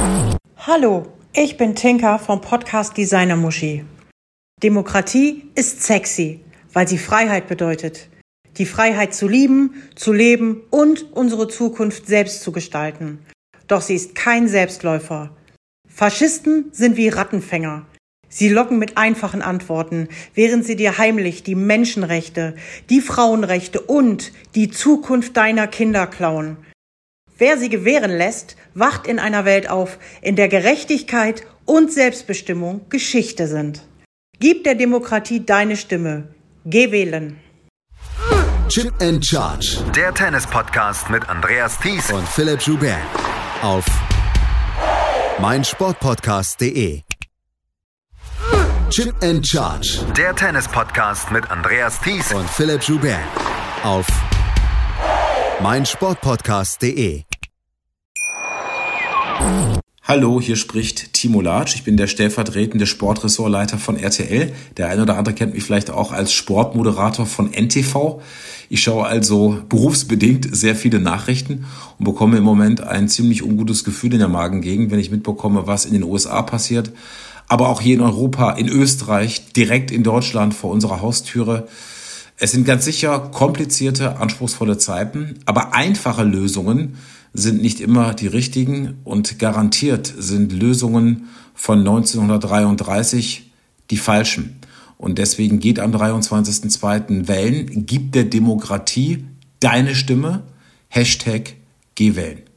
Hallo, ich bin Tinka vom Podcast Designer Muschi. Demokratie ist sexy, weil sie Freiheit bedeutet. Die Freiheit zu lieben, zu leben und unsere Zukunft selbst zu gestalten. Doch sie ist kein Selbstläufer. Faschisten sind wie Rattenfänger. Sie locken mit einfachen Antworten, während sie dir heimlich die Menschenrechte, die Frauenrechte und die Zukunft deiner Kinder klauen. Wer sie gewähren lässt, wacht in einer Welt auf, in der Gerechtigkeit und Selbstbestimmung Geschichte sind. Gib der Demokratie deine Stimme. Geh wählen. Chip and Charge. Der Tennis-Podcast mit Andreas Thies und Philipp Joubert auf meinsportpodcast.de. Chip and Charge. Der Tennis-Podcast mit Andreas Thies und Philipp Joubert auf meinsportpodcast.de. Hallo, hier spricht Timo Latsch. Ich bin der stellvertretende Sportressortleiter von RTL. Der eine oder andere kennt mich vielleicht auch als Sportmoderator von NTV. Ich schaue also berufsbedingt sehr viele Nachrichten und bekomme im Moment ein ziemlich ungutes Gefühl in der Magengegend, wenn ich mitbekomme, was in den USA passiert. Aber auch hier in Europa, in Österreich, direkt in Deutschland vor unserer Haustüre. Es sind ganz sicher komplizierte, anspruchsvolle Zeiten, aber einfache Lösungen sind nicht immer die richtigen und garantiert sind Lösungen von 1933 die falschen. Und deswegen geht am 23.02. wählen, gib der Demokratie deine Stimme, #GehWählen.